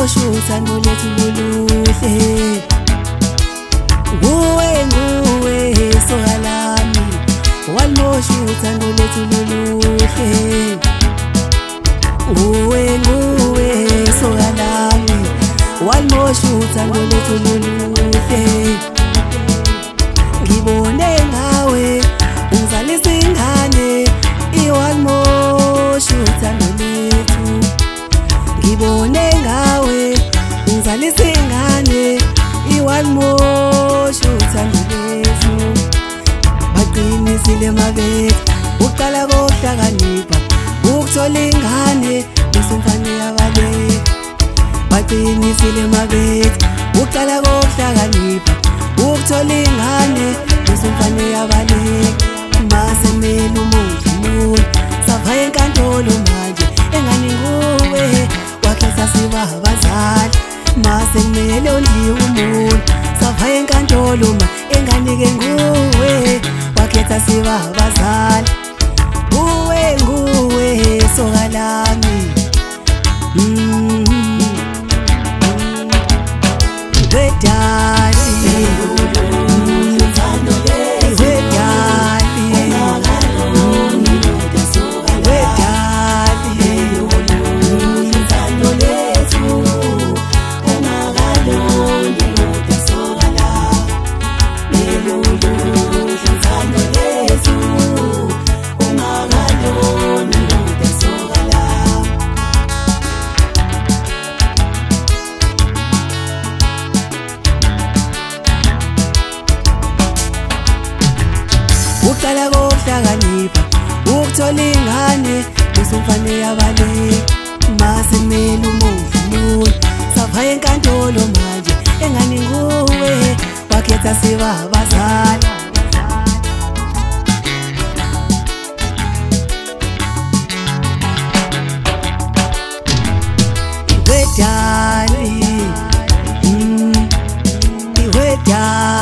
walimosha uthando lethu loluhle. Nguwe soka lami, walimosha uthando lethu loluhle. Nguwe soka lami, walimosha uthando lethu loluhle. Ngibone ngawe ungizalisa ingane, iwalimosha uthando lethu. Ngibone ngawe ungizalisa ingane, iwalimosha uthando lethu. Baqinisile mabethu uqala kokuhlakanipha, ukuthola ingane besumfane yabaleka. Baqinisile mabethu uqala kokuhlakanipha, ukuthola ingane besumfane yabaleka. Mase kumele umuhle umuntu savaya enkantolo manje, engane nguwe wakhetha siba abazali. Mase kumele ondliwe umuntu savaya enkantolo ma, engane ke nguwe wakhetha siba abazali. Nguwe soka lami, wedali uqala kokuhlakanipha, ukuthola ingane besumfane yabaleka. Mase kumele umuhle umuntu savaya enkantolo manje, engane nguwe wakhetha siba abazali. Iwedali, iwedali.